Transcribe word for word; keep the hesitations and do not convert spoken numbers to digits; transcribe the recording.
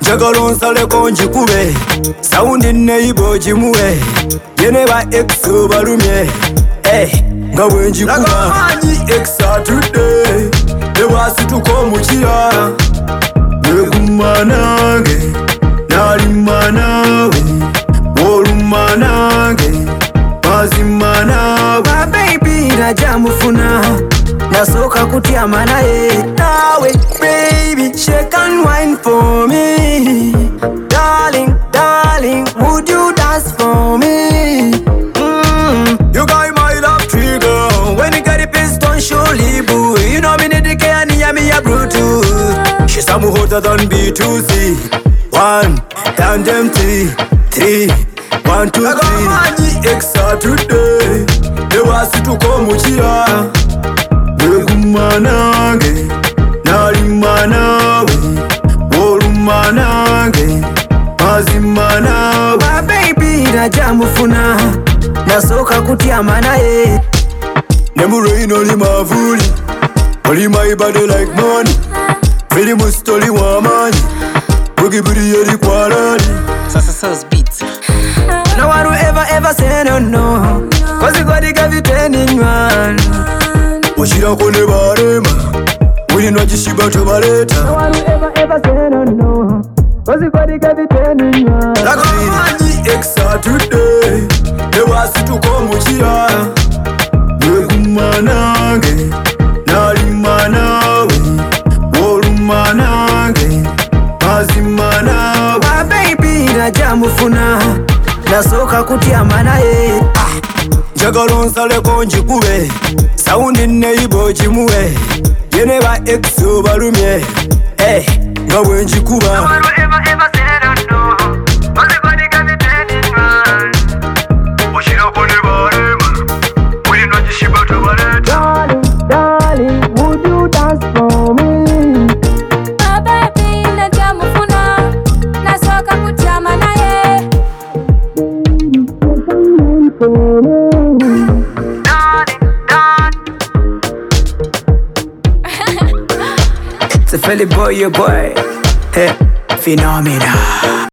njagala onsaleko njikube saundi neibo gimuwe yene ba ex balumye nga bwe njikuba amanyi ex atudde nebwasituka omukira neguma nange nalima nawe woluma nange mazima nawe baby najamufuna nasooka kutyama naye nawe baby shake and wine for me darling darling would you dance for me mm. You got my love trigger when you get the piston surely boo you know me need the care and ya me a Bluetooth she's some hotter than B two C one tandem three three one two three amanyi ex atudde nebwasituka omukira neguma nange nalima nawe woluma nange mazima nawe baby najamufuna nasooka kutyama naye nemurain oli mavuli oli my body like money fili mustoli w'amaanyi bugibuli eri kwalali Sasa Sauce Beats. No one will ever ever say no no cause you gotta give it anyone Washirako ne barema Winwa jishiba tobaleta No one will ever ever say no no cause you gotta give it anyone Laka manyi ex atudde nebwasituka omukira neguma nange nalima nawe woluma nange mazima nawe baby najamufuna nasooka kutyama naye njagala onsaleko njikube saundi neibo gimuwe yene ba ex balumye nga bwe njikuba Washirako ne barema winwa gishiba tobaleta Darling, darling, would you dance for me? It's a Philly boy, your boy, hey, Phenomena.